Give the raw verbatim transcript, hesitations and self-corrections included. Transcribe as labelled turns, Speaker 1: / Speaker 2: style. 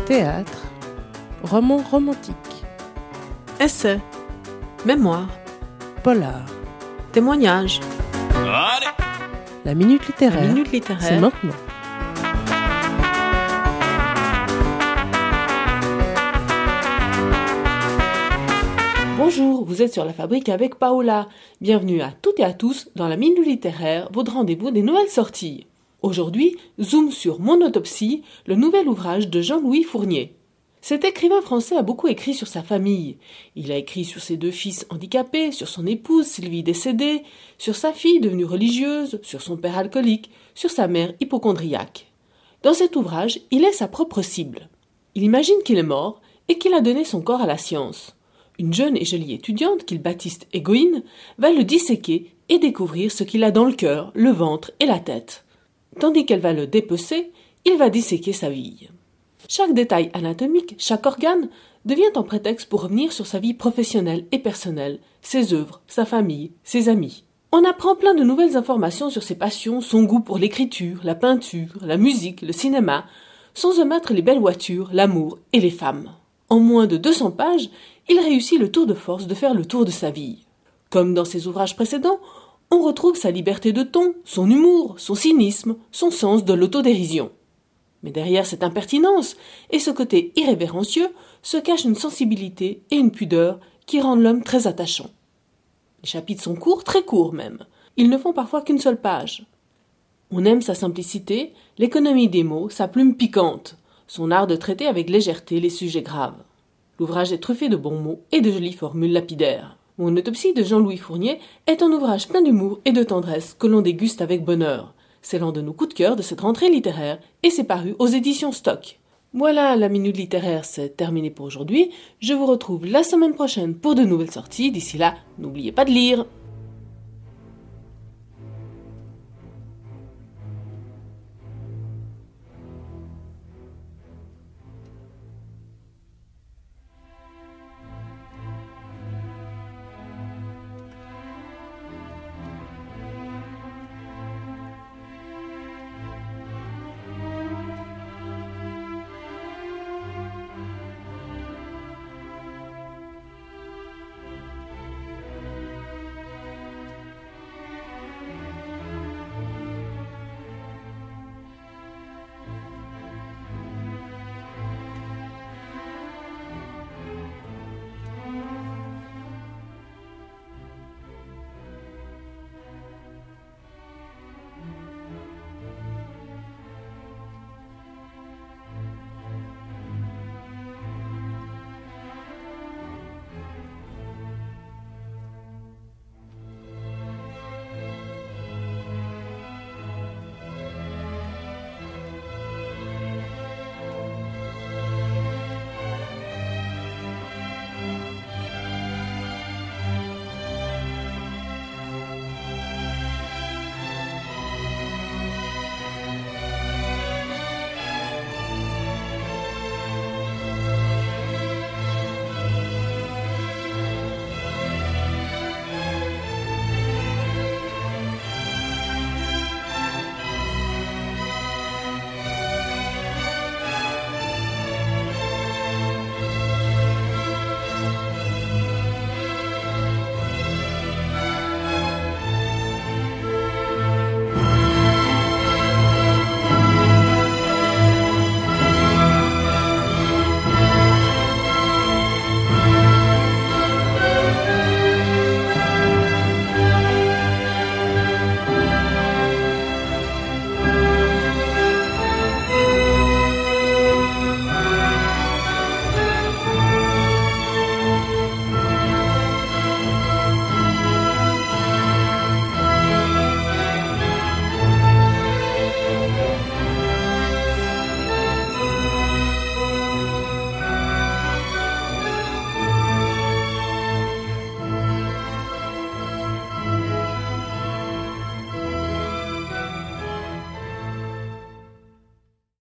Speaker 1: Théâtre, roman romantique,
Speaker 2: essai, mémoire,
Speaker 1: polar,
Speaker 2: témoignage.
Speaker 3: Allez.
Speaker 1: La minute littéraire,
Speaker 2: La minute littéraire.
Speaker 1: c'est maintenant.
Speaker 2: Bonjour, vous êtes sur La Fabrique avec Paola. Bienvenue à toutes et à tous dans la minute littéraire, votre rendez-vous des nouvelles sorties. Aujourd'hui, zoom sur Mon autopsie, le nouvel ouvrage de Jean-Louis Fournier. Cet écrivain français a beaucoup écrit sur sa famille. Il a écrit sur ses deux fils handicapés, sur son épouse Sylvie décédée, sur sa fille devenue religieuse, sur son père alcoolique, sur sa mère hypocondriaque. Dans cet ouvrage, il est sa propre cible. Il imagine qu'il est mort et qu'il a donné son corps à la science. Une jeune et jolie étudiante qu'il baptise Égoïne va le disséquer et découvrir ce qu'il a dans le cœur, le ventre et la tête. Tandis qu'elle va le dépecer, il va disséquer sa vie. Chaque détail anatomique, chaque organe, devient un prétexte pour revenir sur sa vie professionnelle et personnelle, ses œuvres, sa famille, ses amis. On apprend plein de nouvelles informations sur ses passions, son goût pour l'écriture, la peinture, la musique, le cinéma, sans omettre les belles voitures, l'amour et les femmes. En moins de deux cents pages, il réussit le tour de force de faire le tour de sa vie. Comme dans ses ouvrages précédents, on retrouve sa liberté de ton, son humour, son cynisme, son sens de l'autodérision. Mais derrière cette impertinence et ce côté irrévérencieux se cache une sensibilité et une pudeur qui rendent l'homme très attachant. Les chapitres sont courts, très courts même. Ils ne font parfois qu'une seule page. On aime sa simplicité, l'économie des mots, sa plume piquante, son art de traiter avec légèreté les sujets graves. L'ouvrage est truffé de bons mots et de jolies formules lapidaires. Mon autopsie de Jean-Louis Fournier est un ouvrage plein d'humour et de tendresse que l'on déguste avec bonheur. C'est l'un de nos coups de cœur de cette rentrée littéraire et c'est paru aux éditions Stock. Voilà, la minute littéraire, c'est terminé pour aujourd'hui. Je vous retrouve la semaine prochaine pour de nouvelles sorties. D'ici là, n'oubliez pas de lire.